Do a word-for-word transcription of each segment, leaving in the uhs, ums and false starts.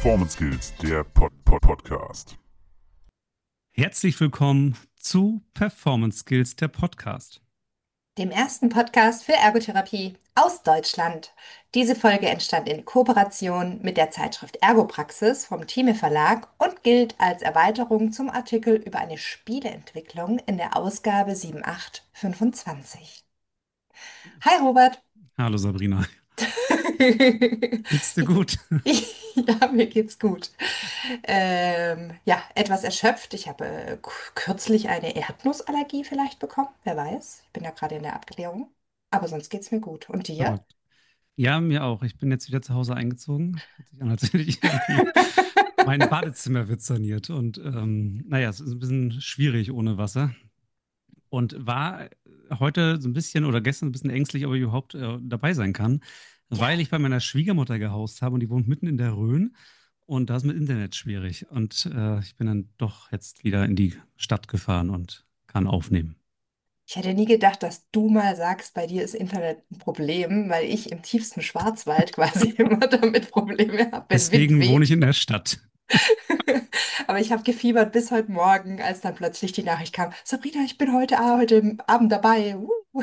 Performance Skills, der Pod -Pod Podcast. Herzlich willkommen zu Performance Skills, der Podcast. Dem ersten Podcast für Ergotherapie aus Deutschland. Diese Folge entstand in Kooperation mit der Zeitschrift Ergopraxis vom Thieme Verlag und gilt als Erweiterung zum Artikel über eine Spieleentwicklung in der Ausgabe sieben acht fünfundzwanzig. Hi Robert. Hallo Sabrina. Geht's dir gut? Ja, mir geht's gut. Ähm, ja, etwas erschöpft. Ich habe äh, k- kürzlich eine Erdnussallergie vielleicht bekommen. Wer weiß. Ich bin ja gerade in der Abklärung. Aber sonst geht's mir gut. Und dir? Verrückt. Ja, mir auch. Ich bin jetzt wieder zu Hause eingezogen. Hört sich an, als hätte ich irgendwie mein Badezimmer wird saniert. Und ähm, naja, es ist ein bisschen schwierig ohne Wasser. Und war heute so ein bisschen oder gestern ein bisschen ängstlich, ob ich überhaupt äh, dabei sein kann, Ja. weil ich bei meiner Schwiegermutter gehaust habe und die wohnt mitten in der Rhön. Und da ist mit Internet schwierig. Und äh, ich bin dann doch jetzt wieder in die Stadt gefahren und kann aufnehmen. Ich hätte nie gedacht, dass du mal sagst, bei dir ist Internet ein Problem, weil ich im tiefsten Schwarzwald quasi immer damit Probleme habe, wenn Wind Deswegen wohne weht. ich in der Stadt. Aber ich habe gefiebert bis heute Morgen, als dann plötzlich die Nachricht kam, Sabrina, ich bin heute, A- heute Abend dabei. Uh.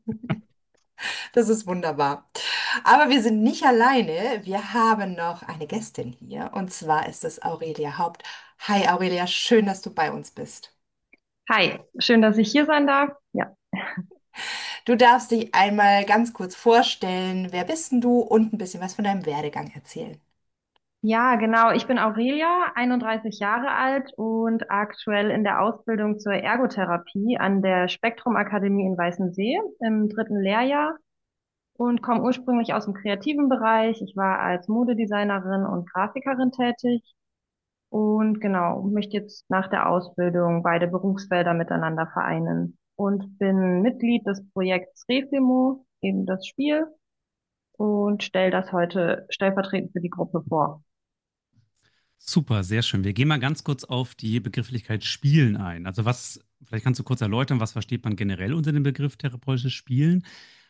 Das ist wunderbar. Aber wir sind nicht alleine. Wir haben noch eine Gästin hier und zwar ist es Aurelia Haupt. Hi Aurelia, schön, dass du bei uns bist. Hi, schön, dass ich hier sein darf. Ja, Du darfst dich einmal ganz kurz vorstellen. Wer bist denn du und ein bisschen was von deinem Werdegang erzählen? ja, genau. Ich bin Aurelia, einunddreißig Jahre alt und aktuell in der Ausbildung zur Ergotherapie an der Spektrum Akademie in Weißensee im dritten Lehrjahr und komme ursprünglich aus dem kreativen Bereich. Ich war als Modedesignerin und Grafikerin tätig und genau, möchte jetzt nach der Ausbildung beide Berufsfelder miteinander vereinen und bin Mitglied des Projekts Reflemo, eben das Spiel, und stelle das heute stellvertretend für die Gruppe vor. Super, sehr schön. Wir gehen mal ganz kurz auf die Begrifflichkeit Spielen ein. Also was, vielleicht kannst du kurz erläutern, was versteht man generell unter dem Begriff therapeutisches Spielen?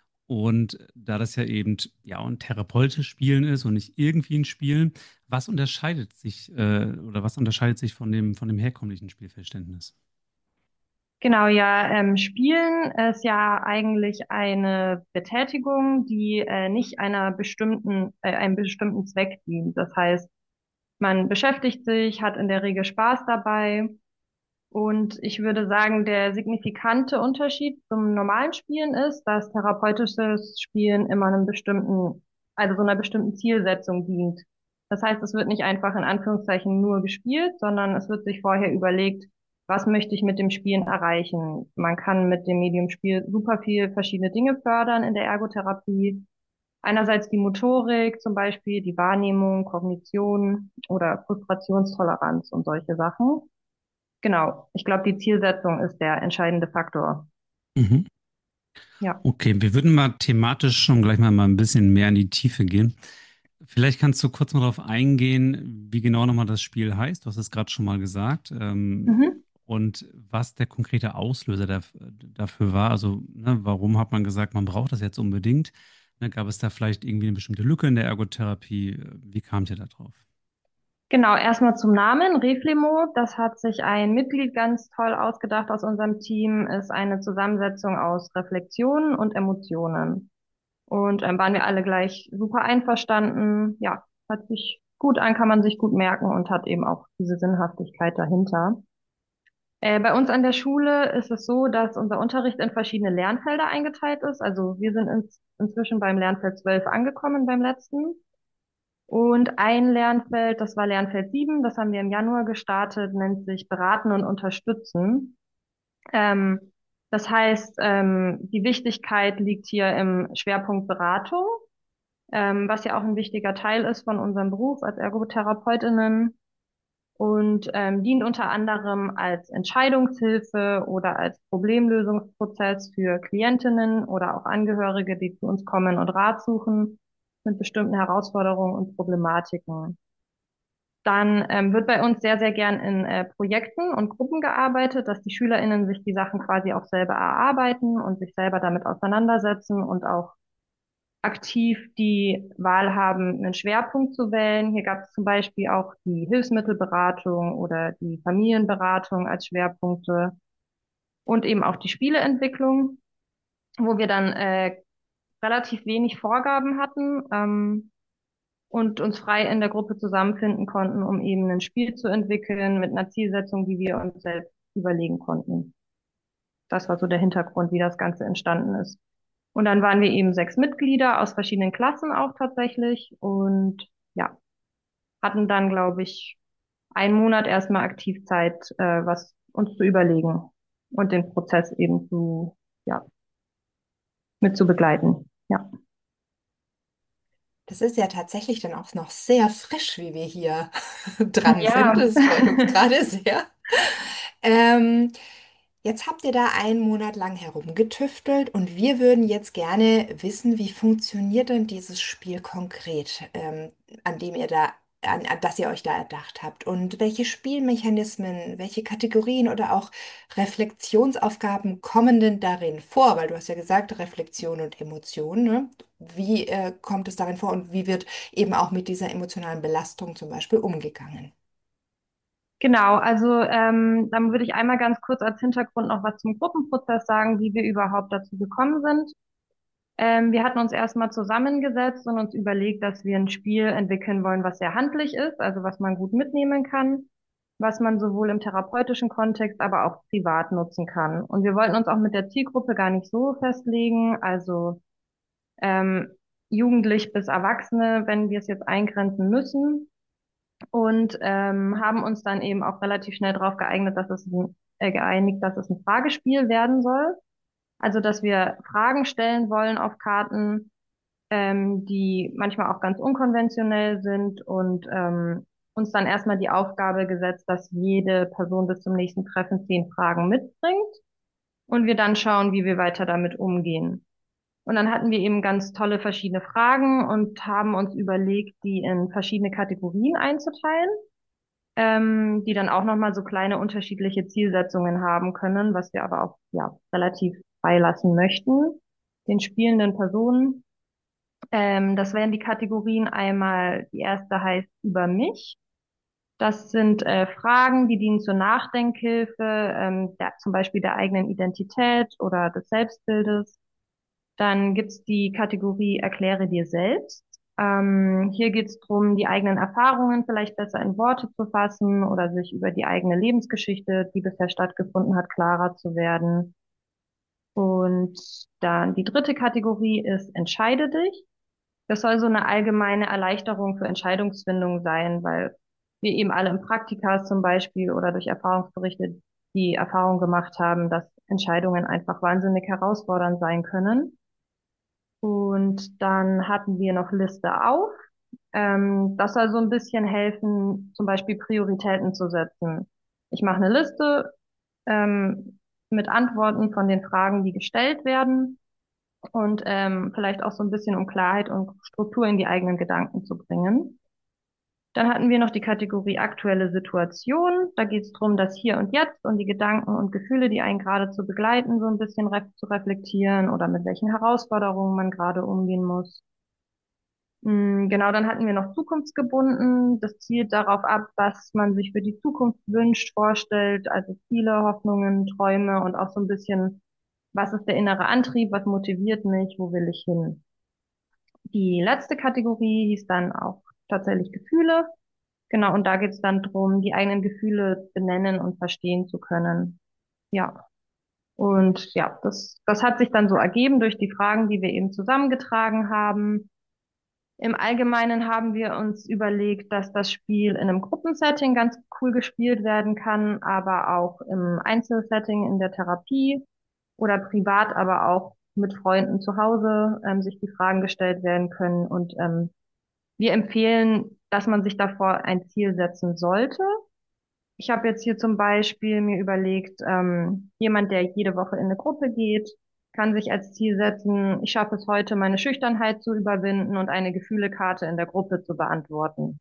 Und da das ja eben ja ein therapeutisches Spielen ist und nicht irgendwie ein Spielen, was unterscheidet sich äh, oder was unterscheidet sich von dem von dem herkömmlichen Spielverständnis? Genau, ja, ähm, Spielen ist ja eigentlich eine Betätigung, die äh, nicht einer bestimmten, äh, einem bestimmten Zweck dient. Das heißt, man beschäftigt sich, hat in der Regel Spaß dabei. Und ich würde sagen, der signifikante Unterschied zum normalen Spielen ist, dass therapeutisches Spielen immer einem bestimmten, also so einer bestimmten Zielsetzung dient. Das heißt, es wird nicht einfach in Anführungszeichen nur gespielt, sondern es wird sich vorher überlegt, was möchte ich mit dem Spielen erreichen. Man kann mit dem Medium Spiel super viel verschiedene Dinge fördern in der Ergotherapie. Einerseits die Motorik, zum Beispiel die Wahrnehmung, Kognition oder Frustrationstoleranz und solche Sachen. Genau. Ich glaube, die Zielsetzung ist der entscheidende Faktor. Mhm. Ja. Okay, wir würden mal thematisch schon gleich mal, mal ein bisschen mehr in die Tiefe gehen. Vielleicht kannst du kurz mal darauf eingehen, wie genau nochmal das Spiel heißt. Du hast es gerade schon mal gesagt. Ähm, Mhm. und was der konkrete Auslöser daf- dafür war. Also, ne, warum hat man gesagt, man braucht das jetzt unbedingt? Ne, gab es da vielleicht irgendwie eine bestimmte Lücke in der Ergotherapie? Wie kamt ihr da drauf? Genau, erstmal zum Namen. Reflemo, das hat sich ein Mitglied ganz toll ausgedacht aus unserem Team, ist eine Zusammensetzung aus Reflexionen und Emotionen. Und ähm, waren wir alle gleich super einverstanden. Ja, hört sich gut an, kann man sich gut merken und hat eben auch diese Sinnhaftigkeit dahinter. Äh, bei uns an der Schule ist es so, dass unser Unterricht in verschiedene Lernfelder eingeteilt ist. Also wir sind ins, inzwischen beim Lernfeld zwölf angekommen, beim letzten. Und ein Lernfeld, das war Lernfeld sieben, das haben wir im Januar gestartet, nennt sich Beraten und Unterstützen. Ähm, das heißt, ähm, die Wichtigkeit liegt hier im Schwerpunkt Beratung, ähm, was ja auch ein wichtiger Teil ist von unserem Beruf als Ergotherapeutinnen und ähm, dient unter anderem als Entscheidungshilfe oder als Problemlösungsprozess für Klientinnen oder auch Angehörige, die zu uns kommen und Rat suchen mit bestimmten Herausforderungen und Problematiken. Dann ähm, wird bei uns sehr, sehr gern in äh, Projekten und Gruppen gearbeitet, dass die SchülerInnen sich die Sachen quasi auch selber erarbeiten und sich selber damit auseinandersetzen und auch aktiv die Wahl haben, einen Schwerpunkt zu wählen. Hier gab es zum Beispiel auch die Hilfsmittelberatung oder die Familienberatung als Schwerpunkte und eben auch die Spieleentwicklung, wo wir dann äh, relativ wenig Vorgaben hatten ähm, und uns frei in der Gruppe zusammenfinden konnten, um eben ein Spiel zu entwickeln mit einer Zielsetzung, die wir uns selbst überlegen konnten. Das war so der Hintergrund, wie das Ganze entstanden ist. Und dann waren wir eben sechs Mitglieder aus verschiedenen Klassen auch tatsächlich und ja, hatten dann, glaube ich, einen Monat erstmal aktiv Zeit, äh, was uns zu überlegen und den Prozess eben zu, ja, mit zu begleiten. Ja. Das ist ja tatsächlich dann auch noch sehr frisch, wie wir hier dran sind. Ja, Das freut uns gerade sehr. Ähm, Jetzt habt ihr da einen Monat lang herumgetüftelt und wir würden jetzt gerne wissen, wie funktioniert denn dieses Spiel konkret, ähm, an dem ihr da, an, an das ihr euch da erdacht habt und welche Spielmechanismen, welche Kategorien oder auch Reflexionsaufgaben kommen denn darin vor? Weil du hast ja gesagt, Reflexion und Emotion, ne? Wie, äh, kommt es darin vor und wie wird eben auch mit dieser emotionalen Belastung zum Beispiel umgegangen? genau. Also ähm, dann würde ich einmal ganz kurz als Hintergrund noch was zum Gruppenprozess sagen, wie wir überhaupt dazu gekommen sind. Ähm, wir hatten uns erstmal zusammengesetzt und uns überlegt, dass wir ein Spiel entwickeln wollen, was sehr handlich ist, also was man gut mitnehmen kann, was man sowohl im therapeutischen Kontext, aber auch privat nutzen kann. Und wir wollten uns auch mit der Zielgruppe gar nicht so festlegen, also ähm, jugendlich bis Erwachsene, wenn wir es jetzt eingrenzen müssen. Und ähm, haben uns dann eben auch relativ schnell darauf geeignet, dass es ein, äh, geeinigt, dass es ein Fragespiel werden soll. Also, dass wir Fragen stellen wollen auf Karten, ähm, die manchmal auch ganz unkonventionell sind und ähm, uns dann erstmal die Aufgabe gesetzt, dass jede Person bis zum nächsten Treffen zehn Fragen mitbringt und wir dann schauen, wie wir weiter damit umgehen. Und dann hatten wir eben ganz tolle verschiedene Fragen und haben uns überlegt, die in verschiedene Kategorien einzuteilen, ähm, die dann auch nochmal so kleine unterschiedliche Zielsetzungen haben können, was wir aber auch ja relativ freilassen möchten, den spielenden Personen. Ähm, das wären die Kategorien einmal, die erste heißt über mich. Das sind äh, Fragen, die dienen zur Nachdenkhilfe, ähm, der, zum Beispiel der eigenen Identität oder des Selbstbildes. Dann gibt's die Kategorie Erkläre dir selbst. Ähm, hier geht's drum, die eigenen Erfahrungen vielleicht besser in Worte zu fassen oder sich über die eigene Lebensgeschichte, die bisher stattgefunden hat, klarer zu werden. Und dann die dritte Kategorie ist Entscheide dich. Das soll so eine allgemeine Erleichterung für Entscheidungsfindung sein, weil wir eben alle im Praktika zum Beispiel oder durch Erfahrungsberichte die Erfahrung gemacht haben, dass Entscheidungen einfach wahnsinnig herausfordernd sein können. Und dann hatten wir noch Liste auf. Ähm, das soll so ein bisschen helfen, zum Beispiel Prioritäten zu setzen. Ich mache eine Liste ähm, mit Antworten von den Fragen, die gestellt werden und ähm, vielleicht auch so ein bisschen, um Klarheit und Struktur in die eigenen Gedanken zu bringen. Dann hatten wir noch die Kategorie aktuelle Situation. Da geht es darum, das Hier und Jetzt und die Gedanken und Gefühle, die einen gerade zu begleiten, so ein bisschen ref zu reflektieren oder mit welchen Herausforderungen man gerade umgehen muss. Mm, Genau, dann hatten wir noch zukunftsgebunden. Das zielt darauf ab, was man sich für die Zukunft wünscht, vorstellt, also Ziele, Hoffnungen, Träume und auch so ein bisschen, was ist der innere Antrieb, was motiviert mich, wo will ich hin. Die letzte Kategorie hieß dann auch tatsächlich Gefühle. Genau, und da geht's dann drum, die eigenen Gefühle benennen und verstehen zu können. Ja, und ja, das, das hat sich dann so ergeben durch die Fragen, die wir eben zusammengetragen haben. Im Allgemeinen haben wir uns überlegt, dass das Spiel in einem Gruppensetting ganz cool gespielt werden kann, aber auch im Einzelsetting in der Therapie oder privat, aber auch mit Freunden zu Hause ähm, sich die Fragen gestellt werden können. Und ähm, wir empfehlen, dass man sich davor ein Ziel setzen sollte. Ich habe jetzt hier zum Beispiel mir überlegt, ähm, jemand, der jede Woche in eine Gruppe geht, kann sich als Ziel setzen, ich schaffe es heute, meine Schüchternheit zu überwinden und eine Gefühlekarte in der Gruppe zu beantworten.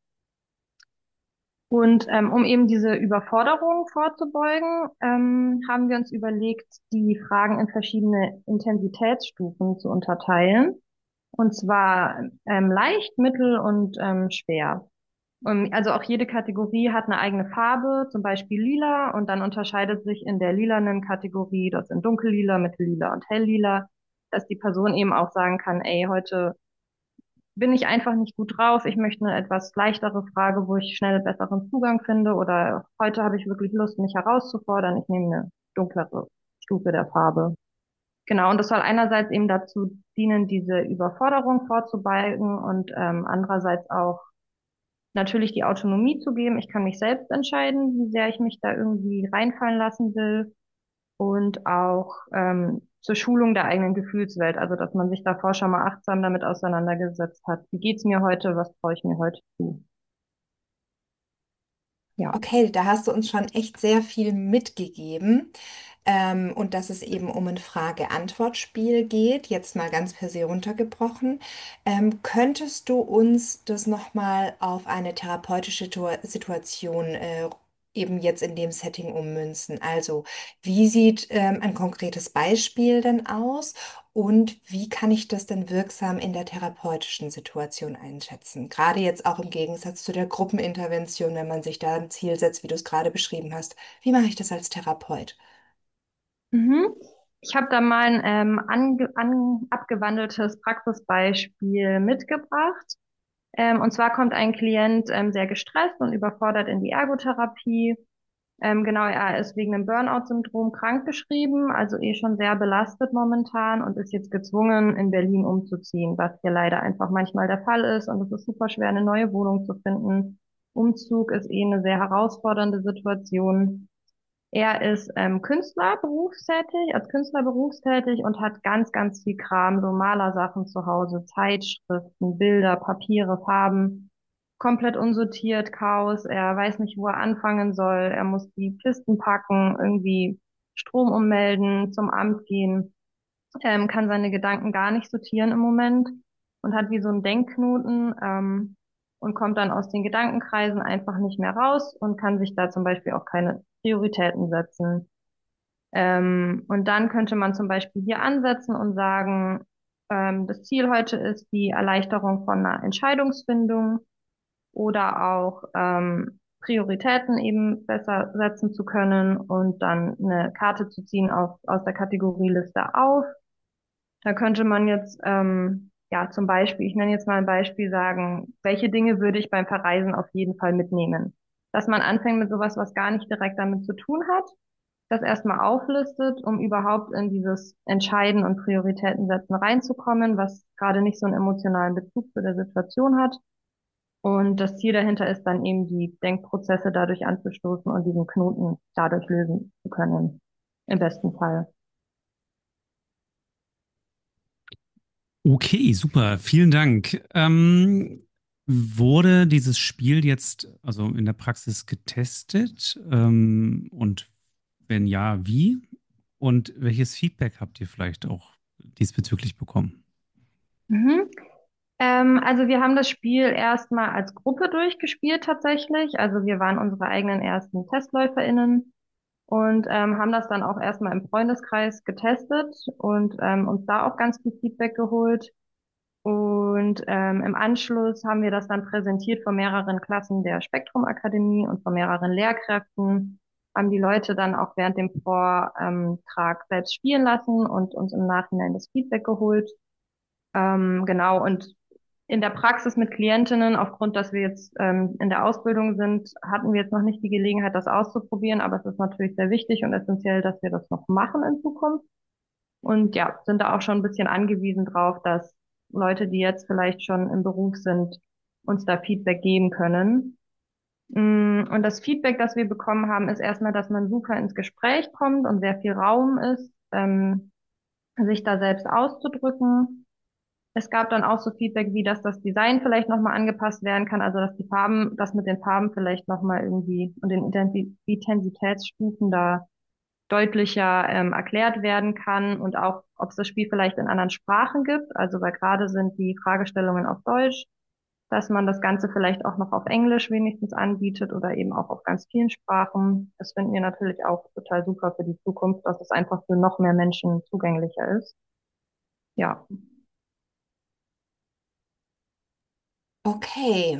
Und ähm, um eben diese Überforderung vorzubeugen, ähm, haben wir uns überlegt, die Fragen in verschiedene Intensitätsstufen zu unterteilen. Und zwar ähm, leicht, mittel und ähm, schwer. Ähm, Also auch jede Kategorie hat eine eigene Farbe, zum Beispiel lila, und dann unterscheidet sich in der lilanen Kategorie, das sind Dunkellila, Mittellila und Helllila, dass die Person eben auch sagen kann, ey, heute bin ich einfach nicht gut drauf, ich möchte eine etwas leichtere Frage, wo ich schnell besseren Zugang finde, oder heute habe ich wirklich Lust, mich herauszufordern, ich nehme eine dunklere Stufe der Farbe. Genau, und das soll einerseits eben dazu dienen, diese Überforderung vorzubeugen und ähm, andererseits auch natürlich die Autonomie zu geben. Ich kann mich selbst entscheiden, wie sehr ich mich da irgendwie reinfallen lassen will, und auch ähm, zur Schulung der eigenen Gefühlswelt, also dass man sich davor schon mal achtsam damit auseinandergesetzt hat. Wie geht's mir heute? Was traue ich mir heute zu? Ja. Okay, da hast du uns schon echt sehr viel mitgegeben. Ähm, und dass es eben um ein Frage-Antwort-Spiel geht, jetzt mal ganz per se runtergebrochen. Ähm, könntest du uns das nochmal auf eine therapeutische Situa- Situation äh, eben jetzt in dem Setting ummünzen? Also, wie sieht ähm, ein konkretes Beispiel denn aus und wie kann ich das denn wirksam in der therapeutischen Situation einschätzen? Gerade jetzt auch im Gegensatz zu der Gruppenintervention, wenn man sich da ein Ziel setzt, wie du es gerade beschrieben hast. Wie mache ich das als Therapeut? Mhm. Ich habe da mal ein ähm, ange an abgewandeltes Praxisbeispiel mitgebracht. Ähm, und zwar kommt ein Klient ähm, sehr gestresst und überfordert in die Ergotherapie. Ähm, genau, er ist wegen einem Burnout-Syndrom krankgeschrieben, also eh schon sehr belastet momentan und ist jetzt gezwungen, in Berlin umzuziehen, was hier leider einfach manchmal der Fall ist. Und es ist super schwer, eine neue Wohnung zu finden. Umzug ist eh eine sehr herausfordernde Situation. Er ist ähm, Künstler berufstätig, als Künstler berufstätig und hat ganz, ganz viel Kram, so Malersachen zu Hause, Zeitschriften, Bilder, Papiere, Farben, komplett unsortiert, Chaos. Er weiß nicht, wo er anfangen soll. Er muss die Kisten packen, irgendwie Strom ummelden, zum Amt gehen, ähm, kann seine Gedanken gar nicht sortieren im Moment und hat wie so einen Denkknoten, ähm, und kommt dann aus den Gedankenkreisen einfach nicht mehr raus und kann sich da zum Beispiel auch keine Prioritäten setzen. Ähm, und dann könnte man zum Beispiel hier ansetzen und sagen, ähm, das Ziel heute ist die Erleichterung von einer Entscheidungsfindung oder auch ähm, Prioritäten eben besser setzen zu können und dann eine Karte zu ziehen auf, aus der Kategorieliste auf. Da könnte man jetzt, ähm, ja, zum Beispiel, ich nenne jetzt mal ein Beispiel, sagen, welche Dinge würde ich beim Verreisen auf jeden Fall mitnehmen? Dass man anfängt mit sowas, was gar nicht direkt damit zu tun hat, das erstmal auflistet, um überhaupt in dieses Entscheiden und Prioritäten setzen reinzukommen, was gerade nicht so einen emotionalen Bezug zu der Situation hat. Und das Ziel dahinter ist dann eben, die Denkprozesse dadurch anzustoßen und diesen Knoten dadurch lösen zu können. Im besten Fall. Okay, super, vielen Dank. Ähm, wurde dieses Spiel jetzt also in der Praxis getestet? Ähm, und wenn ja, wie? Und welches Feedback habt ihr vielleicht auch diesbezüglich bekommen? Mhm. Ähm, also wir haben das Spiel erstmal als Gruppe durchgespielt tatsächlich. Also wir waren unsere eigenen ersten TestläuferInnen und ähm, haben das dann auch erstmal im Freundeskreis getestet und ähm, uns da auch ganz viel Feedback geholt. Und ähm, im Anschluss haben wir das dann präsentiert vor mehreren Klassen der Spektrum Akademie und vor mehreren Lehrkräften, haben die Leute dann auch während dem Vortrag selbst spielen lassen und uns im Nachhinein das Feedback geholt. Ähm, genau, und in der Praxis mit Klientinnen, aufgrund, dass wir jetzt ähm, in der Ausbildung sind, hatten wir jetzt noch nicht die Gelegenheit, das auszuprobieren, aber es ist natürlich sehr wichtig und essentiell, dass wir das noch machen in Zukunft. Und ja, sind da auch schon ein bisschen angewiesen drauf, dass Leute, die jetzt vielleicht schon im Beruf sind, uns da Feedback geben können. Mm, Und das Feedback, das wir bekommen haben, ist erstmal, dass man super ins Gespräch kommt und sehr viel Raum ist, ähm, sich da selbst auszudrücken. Es gab dann auch so Feedback, wie dass das Design vielleicht nochmal angepasst werden kann, also dass die Farben, das mit den Farben vielleicht nochmal irgendwie und den Intensi- Intensitätsstufen da deutlicher ähm, erklärt werden kann und auch, ob es das Spiel vielleicht in anderen Sprachen gibt. Also weil gerade sind die Fragestellungen auf Deutsch, dass man das Ganze vielleicht auch noch auf Englisch wenigstens anbietet oder eben auch auf ganz vielen Sprachen. Das finden wir natürlich auch total super für die Zukunft, dass es einfach für noch mehr Menschen zugänglicher ist. Ja. Okay.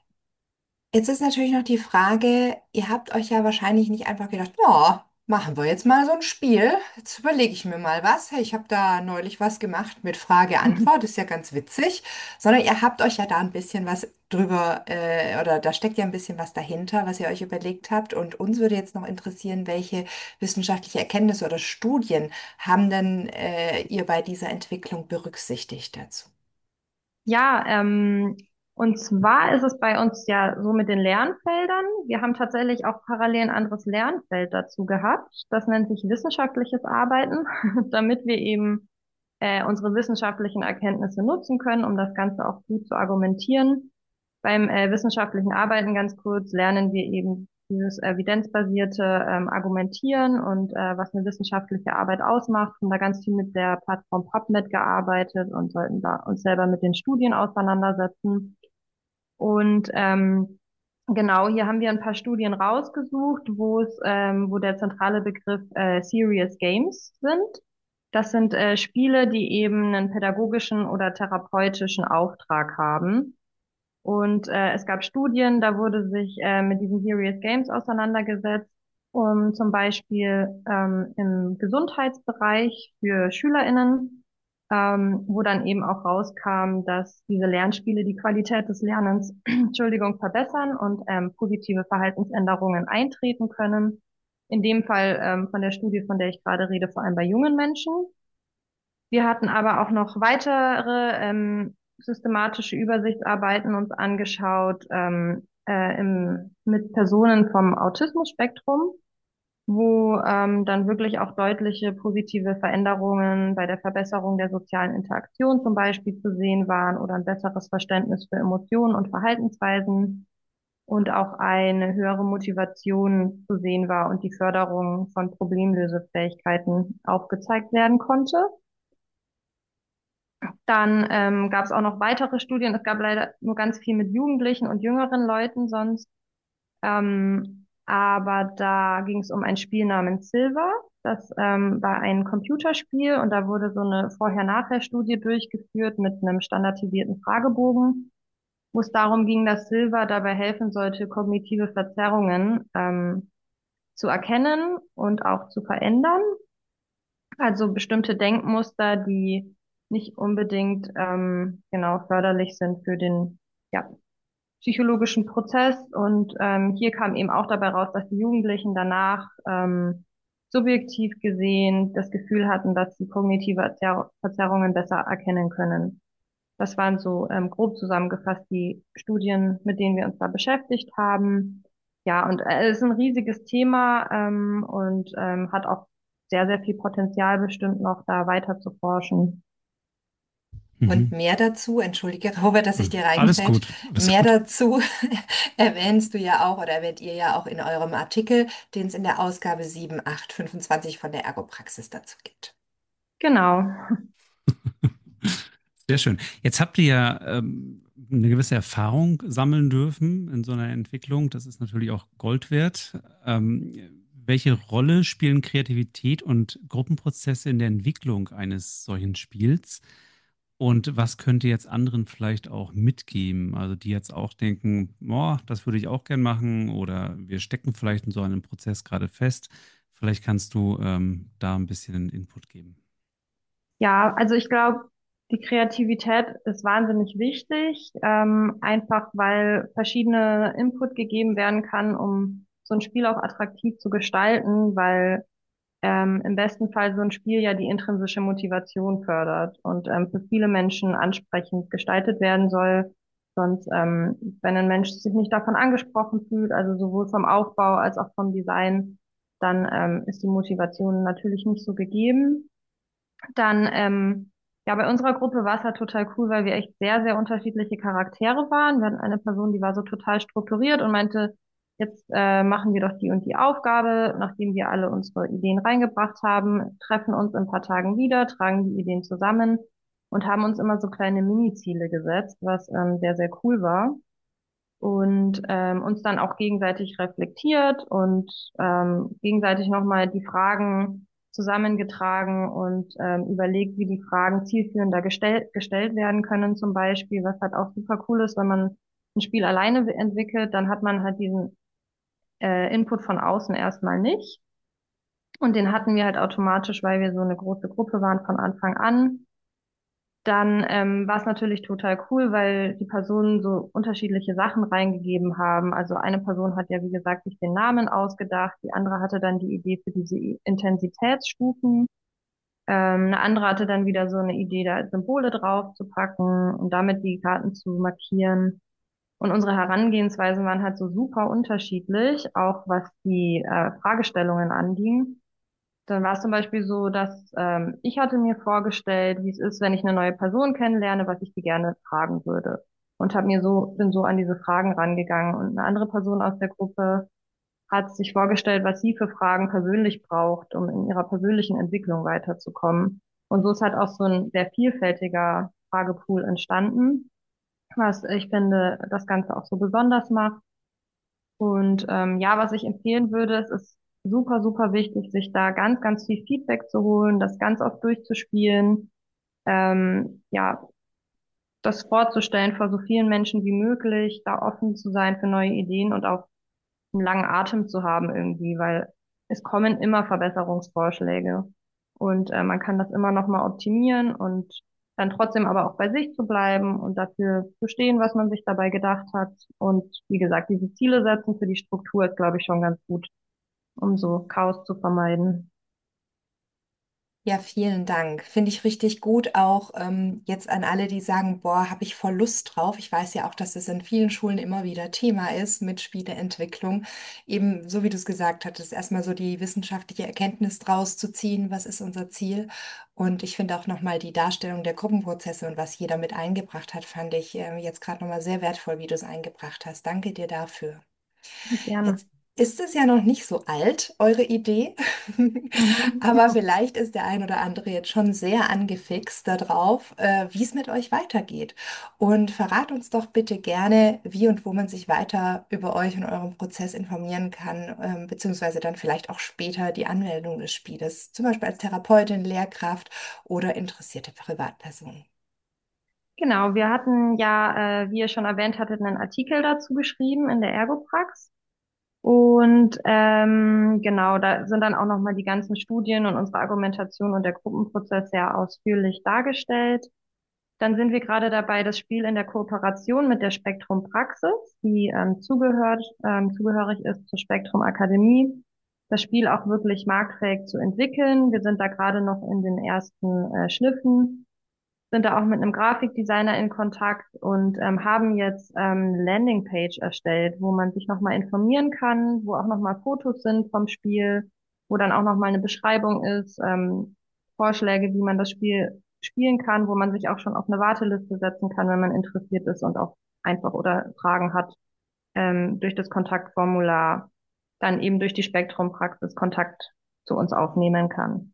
Jetzt ist natürlich noch die Frage, ihr habt euch ja wahrscheinlich nicht einfach gedacht, oh, machen wir jetzt mal so ein Spiel. Jetzt überlege ich mir mal was. Hey, ich habe da neulich was gemacht mit Frage-Antwort, ist ja ganz witzig. Sondern ihr habt euch ja da ein bisschen was drüber, äh, oder da steckt ja ein bisschen was dahinter, was ihr euch überlegt habt. Und uns würde jetzt noch interessieren, welche wissenschaftliche Erkenntnisse oder Studien haben denn äh, ihr bei dieser Entwicklung berücksichtigt dazu? Ja, ähm, und zwar ist es bei uns ja so mit den Lernfeldern. Wir haben tatsächlich auch parallel ein anderes Lernfeld dazu gehabt. Das nennt sich wissenschaftliches Arbeiten, damit wir eben äh, unsere wissenschaftlichen Erkenntnisse nutzen können, um das Ganze auch gut zu argumentieren. Beim äh, wissenschaftlichen Arbeiten ganz kurz lernen wir eben dieses evidenzbasierte ähm, Argumentieren und äh, was eine wissenschaftliche Arbeit ausmacht. Und da ganz viel mit der Plattform PubMed gearbeitet und sollten da uns selber mit den Studien auseinandersetzen. Und ähm, genau, hier haben wir ein paar Studien rausgesucht, wo es, ähm, wo der zentrale Begriff äh, Serious Games sind. Das sind äh, Spiele, die eben einen pädagogischen oder therapeutischen Auftrag haben. Und äh, es gab Studien, da wurde sich äh, mit diesen Serious Games auseinandergesetzt, um zum Beispiel ähm, im Gesundheitsbereich für SchülerInnen, ähm, wo dann eben auch rauskam, dass diese Lernspiele die Qualität des Lernens, Entschuldigung, verbessern und ähm, positive Verhaltensänderungen eintreten können. In dem Fall ähm, von der Studie, von der ich gerade rede, vor allem bei jungen Menschen. Wir hatten aber auch noch weitere ähm, systematische Übersichtsarbeiten uns angeschaut ähm, äh, im, mit Personen vom Autismus-Spektrum, wo ähm, dann wirklich auch deutliche positive Veränderungen bei der Verbesserung der sozialen Interaktion zum Beispiel zu sehen waren oder ein besseres Verständnis für Emotionen und Verhaltensweisen und auch eine höhere Motivation zu sehen war und die Förderung von Problemlösefähigkeiten aufgezeigt werden konnte. Dann ähm, gab es auch noch weitere Studien. Es gab leider nur ganz viel mit Jugendlichen und jüngeren Leuten sonst. Ähm, aber da ging es um ein Spiel namens Silver. Das ähm, war ein Computerspiel und da wurde so eine Vorher-Nachher-Studie durchgeführt mit einem standardisierten Fragebogen, wo es darum ging, dass Silver dabei helfen sollte, kognitive Verzerrungen ähm, zu erkennen und auch zu verändern. Also bestimmte Denkmuster, die nicht unbedingt ähm, genau förderlich sind für den ja, psychologischen Prozess. Und ähm, hier kam eben auch dabei raus, dass die Jugendlichen danach ähm, subjektiv gesehen das Gefühl hatten, dass sie kognitive Verzerr Verzerrungen besser erkennen können. Das waren so ähm, grob zusammengefasst die Studien, mit denen wir uns da beschäftigt haben. Ja, und äh, es ist ein riesiges Thema ähm, und ähm, hat auch sehr, sehr viel Potenzial bestimmt noch da weiter zu forschen. Und Mhm. mehr dazu, entschuldige Robert, dass ich dir Alles reingrätsch, gut, alles mehr gut. dazu erwähnst du ja auch oder erwähnt ihr ja auch in eurem Artikel, den es in der Ausgabe sieben acht fünfundzwanzig von der Ergopraxis dazu gibt. Genau. Sehr schön. Jetzt habt ihr ja ähm, eine gewisse Erfahrung sammeln dürfen in so einer Entwicklung. Das ist natürlich auch Gold wert. Ähm, welche Rolle spielen Kreativität und Gruppenprozesse in der Entwicklung eines solchen Spiels? Und was könnt ihr jetzt anderen vielleicht auch mitgeben? Also die jetzt auch denken, boah, das würde ich auch gern machen oder wir stecken vielleicht in so einem Prozess gerade fest. Vielleicht kannst du ähm, da ein bisschen Input geben. Ja, also ich glaube, die Kreativität ist wahnsinnig wichtig, ähm, einfach weil verschiedene Input gegeben werden kann, um so ein Spiel auch attraktiv zu gestalten, weil ähm, im besten Fall so ein Spiel ja die intrinsische Motivation fördert und ähm, für viele Menschen ansprechend gestaltet werden soll. Sonst, ähm, wenn ein Mensch sich nicht davon angesprochen fühlt, also sowohl vom Aufbau als auch vom Design, dann ähm, ist die Motivation natürlich nicht so gegeben. Dann, ähm, ja, bei unserer Gruppe war es halt total cool, weil wir echt sehr, sehr unterschiedliche Charaktere waren. Wir hatten eine Person, die war so total strukturiert und meinte, jetzt äh, machen wir doch die und die Aufgabe, nachdem wir alle unsere Ideen reingebracht haben, treffen uns in ein paar Tagen wieder, tragen die Ideen zusammen und haben uns immer so kleine Mini-Ziele gesetzt, was ähm, sehr, sehr cool war. Und ähm, uns dann auch gegenseitig reflektiert und ähm, gegenseitig nochmal die Fragen zusammengetragen und ähm, überlegt, wie die Fragen zielführender gestell gestellt werden können, zum Beispiel, was halt auch super cool ist, wenn man ein Spiel alleine entwickelt, dann hat man halt diesen äh, Input von außen erstmal nicht. Und den hatten wir halt automatisch, weil wir so eine große Gruppe waren von Anfang an. Dann ähm, war es natürlich total cool, weil die Personen so unterschiedliche Sachen reingegeben haben. Also eine Person hat ja, wie gesagt, sich den Namen ausgedacht, die andere hatte dann die Idee für diese Intensitätsstufen. Ähm, eine andere hatte dann wieder so eine Idee, da Symbole drauf zu packen und damit die Karten zu markieren. Und unsere Herangehensweisen waren halt so super unterschiedlich, auch was die äh, Fragestellungen anging. Dann war es zum Beispiel so, dass ähm, ich hatte mir vorgestellt, wie es ist, wenn ich eine neue Person kennenlerne, was ich die gerne fragen würde. Und habe mir so, bin so an diese Fragen rangegangen. Und eine andere Person aus der Gruppe hat sich vorgestellt, was sie für Fragen persönlich braucht, um in ihrer persönlichen Entwicklung weiterzukommen. Und so ist halt auch so ein sehr vielfältiger Fragepool entstanden, was ich finde, das Ganze auch so besonders macht. Und ähm, ja, was ich empfehlen würde, es ist super, super wichtig, sich da ganz, ganz viel Feedback zu holen, das ganz oft durchzuspielen, ähm, ja, das vorzustellen vor so vielen Menschen wie möglich, da offen zu sein für neue Ideen und auch einen langen Atem zu haben irgendwie, weil es kommen immer Verbesserungsvorschläge und äh, man kann das immer noch mal optimieren und dann trotzdem aber auch bei sich zu bleiben und dafür zu stehen, was man sich dabei gedacht hat. Und wie gesagt, diese Ziele setzen für die Struktur ist, glaube ich, schon ganz gut, um so Chaos zu vermeiden. Ja, vielen Dank. Finde ich richtig gut auch ähm, jetzt an alle, die sagen, boah, habe ich voll Lust drauf. Ich weiß ja auch, dass es in vielen Schulen immer wieder Thema ist mit Spieleentwicklung. Eben, so wie du es gesagt hattest, erstmal so die wissenschaftliche Erkenntnis draus zu ziehen, was ist unser Ziel. Und ich finde auch nochmal die Darstellung der Gruppenprozesse und was jeder mit eingebracht hat, fand ich äh, jetzt gerade nochmal sehr wertvoll, wie du es eingebracht hast. Danke dir dafür. Gerne. Jetzt ist es ja noch nicht so alt, eure Idee, Mhm. aber vielleicht ist der ein oder andere jetzt schon sehr angefixt darauf, äh, wie es mit euch weitergeht. Und verrat uns doch bitte gerne, wie und wo man sich weiter über euch und euren Prozess informieren kann, ähm, beziehungsweise dann vielleicht auch später die Anmeldung des Spieles, zum Beispiel als Therapeutin, Lehrkraft oder interessierte Privatperson. Genau, wir hatten ja, äh, wie ihr schon erwähnt hattet, einen Artikel dazu geschrieben in der Ergoprax. Und ähm, genau, da sind dann auch nochmal die ganzen Studien und unsere Argumentation und der Gruppenprozess sehr ausführlich dargestellt. Dann sind wir gerade dabei, das Spiel in der Kooperation mit der Spektrum Praxis, die ähm, zugehört, ähm, zugehörig ist zur Spektrum Akademie, das Spiel auch wirklich marktfähig zu entwickeln. Wir sind da gerade noch in den ersten äh, Schliffen, sind da auch mit einem Grafikdesigner in Kontakt und ähm, haben jetzt ähm, Landingpage erstellt, wo man sich nochmal informieren kann, wo auch nochmal Fotos sind vom Spiel, wo dann auch nochmal eine Beschreibung ist, ähm, Vorschläge, wie man das Spiel spielen kann, wo man sich auch schon auf eine Warteliste setzen kann, wenn man interessiert ist und auch einfach oder Fragen hat, ähm, durch das Kontaktformular dann eben durch die Spektrum-Praxis Kontakt zu uns aufnehmen kann.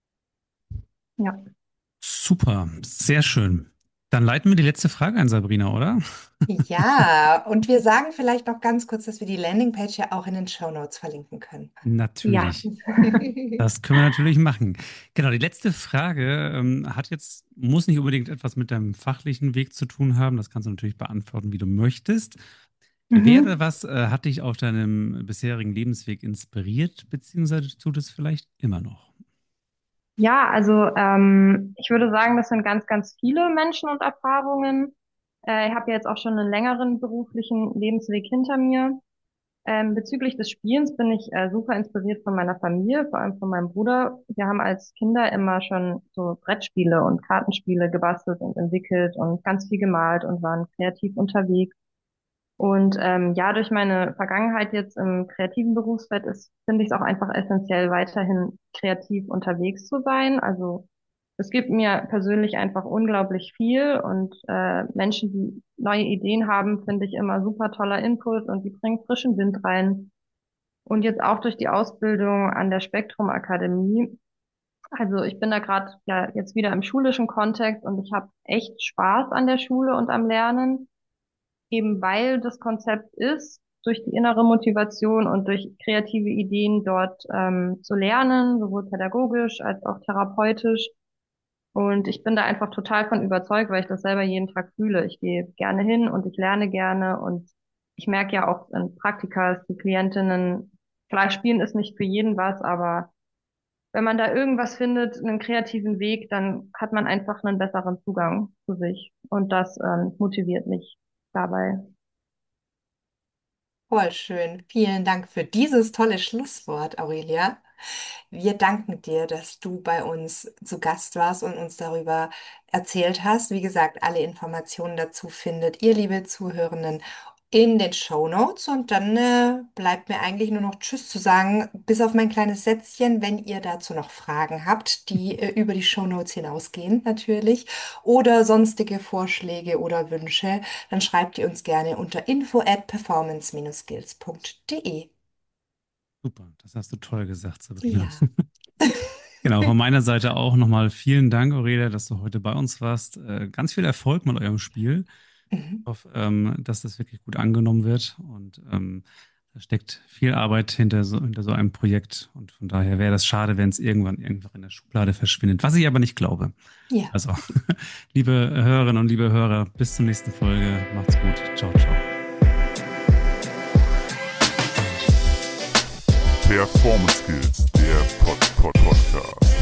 Ja. Super, sehr schön. Dann leiten wir die letzte Frage ein, Sabrina, oder? Ja, und wir sagen vielleicht noch ganz kurz, dass wir die Landingpage ja auch in den Shownotes verlinken können. Ja. Natürlich. Das können wir natürlich machen. Genau, die letzte Frage ähm, hat jetzt, muss nicht unbedingt etwas mit deinem fachlichen Weg zu tun haben. Das kannst du natürlich beantworten, wie du möchtest. Wer oder Mhm. was äh, hat dich auf deinem bisherigen Lebensweg inspiriert, beziehungsweise tut es vielleicht immer noch? Ja, also ähm, ich würde sagen, das sind ganz, ganz viele Menschen und Erfahrungen. Äh, ich habe ja jetzt auch schon einen längeren beruflichen Lebensweg hinter mir. Ähm, bezüglich des Spielens bin ich äh, super inspiriert von meiner Familie, vor allem von meinem Bruder. Wir haben als Kinder immer schon so Brettspiele und Kartenspiele gebastelt und entwickelt und ganz viel gemalt und waren kreativ unterwegs. Und ähm, ja, durch meine Vergangenheit jetzt im kreativen Berufsfeld ist, finde ich es auch einfach essentiell, weiterhin kreativ unterwegs zu sein. Also es gibt mir persönlich einfach unglaublich viel und äh, Menschen, die neue Ideen haben, finde ich immer super toller Input und die bringen frischen Wind rein. Und jetzt auch durch die Ausbildung an der Spektrum Akademie. Also ich bin da gerade ja jetzt wieder im schulischen Kontext und ich habe echt Spaß an der Schule und am Lernen eben weil das Konzept ist, durch die innere Motivation und durch kreative Ideen dort ähm, zu lernen, sowohl pädagogisch als auch therapeutisch. Und ich bin da einfach total von überzeugt, weil ich das selber jeden Tag fühle. Ich gehe gerne hin und ich lerne gerne und ich merke ja auch in Praktika, dass die Klientinnen, klar, Spielen ist nicht für jeden was, aber wenn man da irgendwas findet, einen kreativen Weg, dann hat man einfach einen besseren Zugang zu sich. Und das ähm, motiviert mich dabei. Voll schön. Vielen Dank für dieses tolle Schlusswort, Aurelia. Wir danken dir, dass du bei uns zu Gast warst und uns darüber erzählt hast. Wie gesagt, alle Informationen dazu findet ihr, liebe Zuhörenden, in den Shownotes. Und dann äh, bleibt mir eigentlich nur noch Tschüss zu sagen, bis auf mein kleines Sätzchen, wenn ihr dazu noch Fragen habt, die äh, über die Shownotes hinausgehen, natürlich, oder sonstige Vorschläge oder Wünsche, dann schreibt ihr uns gerne unter info at performance skills punkt de. Super, das hast du toll gesagt, Sabrina. Ja. Genau, von meiner Seite auch nochmal vielen Dank, Aurelia, dass du heute bei uns warst. Äh, ganz viel Erfolg mit eurem Spiel. Ich Mhm. hoffe, ähm, dass das wirklich gut angenommen wird und ähm, da steckt viel Arbeit hinter so, hinter so einem Projekt und von daher wäre das schade, wenn es irgendwann irgendwann in der Schublade verschwindet, was ich aber nicht glaube. Ja. Also, liebe Hörerinnen und liebe Hörer, bis zur nächsten Folge. Macht's gut. Ciao, ciao. Performance Skills, der Pod Pod Podcast.